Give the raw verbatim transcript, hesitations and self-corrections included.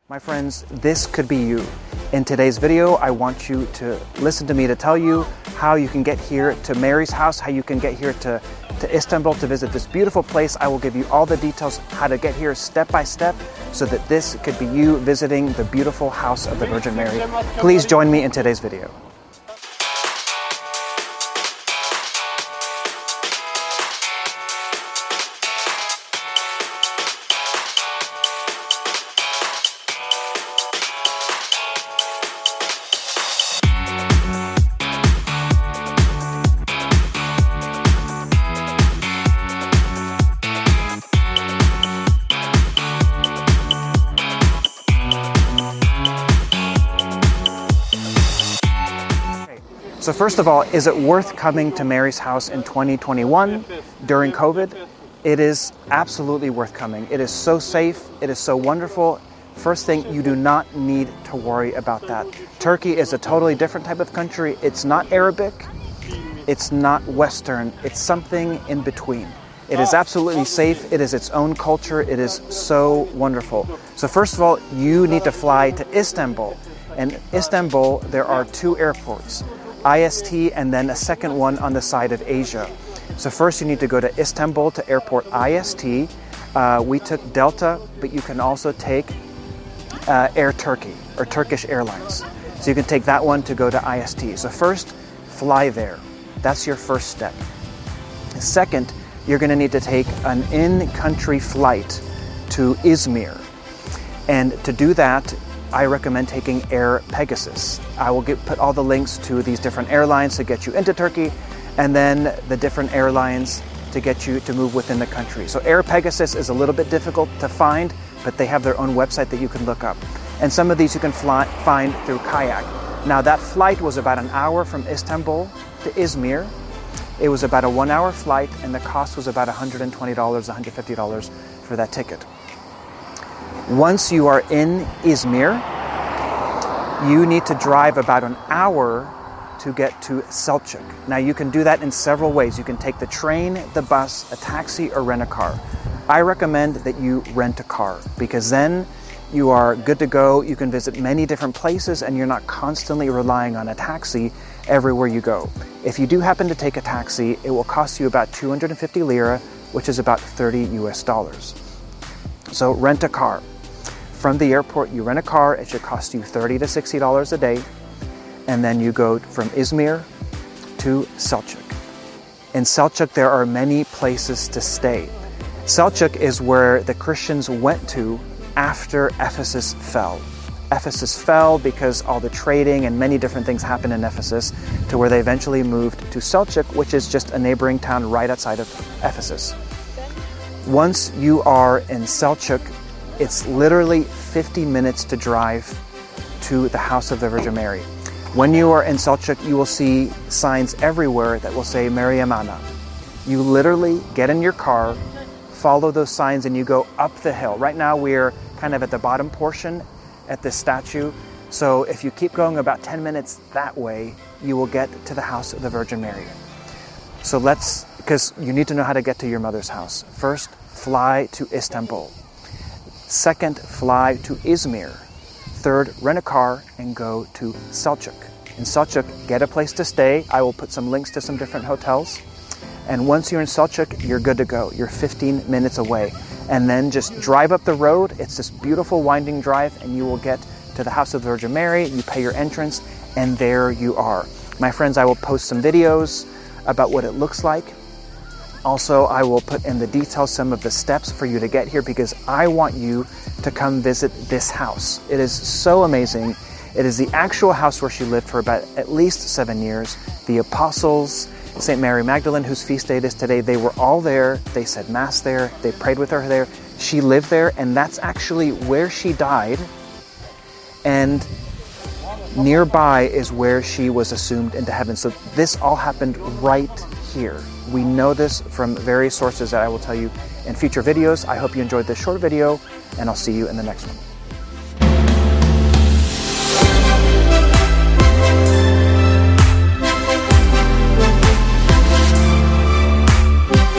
My friends, this could be you. In today's video, I want you to listen to me to tell you how you can get here to Mary's house, how you can get here to, to Istanbul to visit this beautiful place. I will give you all the details how to get here step by step so that this could be you visiting the beautiful house of the Virgin Mary. Please join me in today's video. So first of all, is it worth coming to Mary's house in twenty twenty-one during COVID? It is absolutely worth coming. It is so safe. It is so wonderful. First thing, you do not need to worry about that. Turkey is a totally different type of country. It's not Arabic. It's not Western. It's something in between. It is absolutely safe. It is its own culture. It is so wonderful. So first of all, you need to fly to Istanbul. In Istanbul, there are two airports. I S T and then a second one on the side of Asia. So first you need to go to Istanbul to airport I S T. Uh, we took Delta, but you can also take uh, Air Turkey or Turkish Airlines. So you can take that one to go to I S T. So first, fly there. That's your first step. Second, you're going to need to take an in-country flight to Izmir. And to do that, I recommend taking Air Pegasus. I will get, put all the links to these different airlines to get you into Turkey, and then the different airlines to get you to move within the country. So Air Pegasus is a little bit difficult to find, but they have their own website that you can look up. And some of these you can fly, find through Kayak. Now that flight was about an hour from Istanbul to Izmir. It was about a one hour flight, and the cost was about one hundred twenty dollars, one hundred fifty dollars for that ticket. Once you are in Izmir, you need to drive about an hour to get to Selçuk. Now you can do that in several ways. You can take the train, the bus, a taxi, or rent a car. I recommend that you rent a car because then you are good to go. You can visit many different places and you're not constantly relying on a taxi everywhere you go. If you do happen to take a taxi, it will cost you about two hundred fifty lira, which is about thirty U S dollars. So rent a car. From the airport, you rent a car. It should cost you thirty to sixty dollars a day. And then you go from Izmir to Selçuk. In Selçuk, there are many places to stay. Selçuk is where the Christians went to after Ephesus fell. Ephesus fell because all the trading and many different things happened in Ephesus to where they eventually moved to Selçuk, which is just a neighboring town right outside of Ephesus. Once you are in Selçuk, it's literally fifty minutes to drive to the house of the Virgin Mary. When you are in Selçuk, you will see signs everywhere that will say Meryem Ana. You literally get in your car, follow those signs, and you go up the hill. Right now we're kind of at the bottom portion at this statue. So if you keep going about ten minutes that way, you will get to the house of the Virgin Mary. So let's, because you need to know how to get to your mother's house. First, fly to Istanbul. Second, fly to Izmir. Third, rent a car and go to Selçuk. In Selçuk, get a place to stay. I will put some links to some different hotels. And once you're in Selçuk, you're good to go. You're fifteen minutes away. And then just drive up the road. It's this beautiful winding drive, and you will get to the house of the Virgin Mary. You pay your entrance, and there you are. My friends, I will post some videos about what it looks like. Also, I will put in the details some of the steps for you to get here because I want you to come visit this house. It is so amazing. It is the actual house where she lived for about at least seven years. The apostles, Saint Mary Magdalene, whose feast day it is today, they were all there. They said Mass there. They prayed with her there. She lived there, and that's actually where she died. And nearby is where she was assumed into heaven. So this all happened right here. We know this from various sources that I will tell you in future videos. I hope you enjoyed this short video, and I'll see you in the next one.